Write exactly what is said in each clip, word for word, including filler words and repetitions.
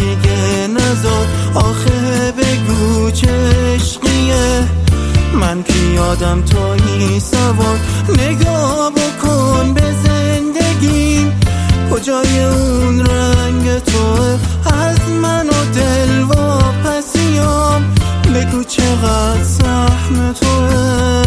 دیگه نذار. آخه بگو چه عشقیه، من پیادم تویی سوار. نگاه بکن به زندگی، کجای اون رنگ توه. از من و دل واپسیام، بگو چقدر سهم توه.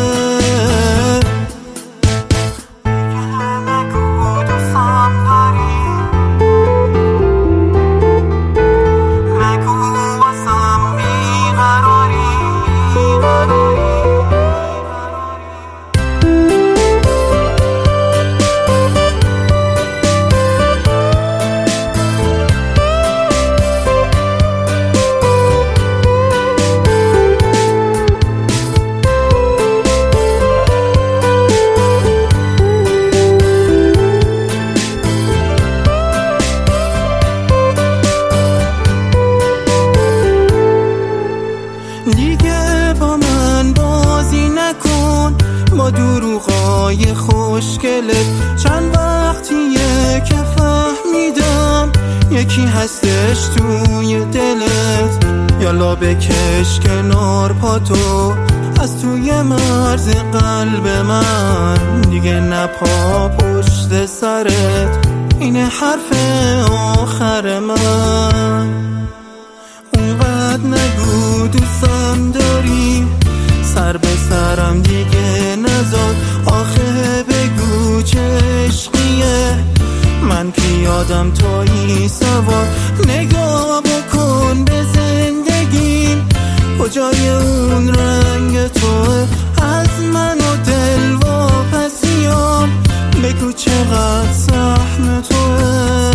دیگه با من بازی نکن با دروغای خوشگلت. چند وقتیه که فهمیدم یکی هستش توی دلت. یالا بکش کنار پاتو از توی مرز قلب من، دیگه نپا پشت سرت. اینه حرف آخر من. اونقدر نگو دوستم داری، سر به سرم دیگه نذار. آخه بگو چه عشقیه، من پیادم تویی سوار. نگاه بکن به زندگی، کجای اون رنگ توه. از من و دل واپسیام، بگو چقدر سهم توه.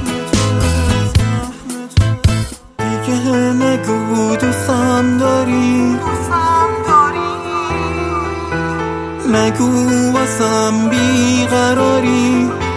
دیگه نگو دوستم داری، نگو واسم بیقراری.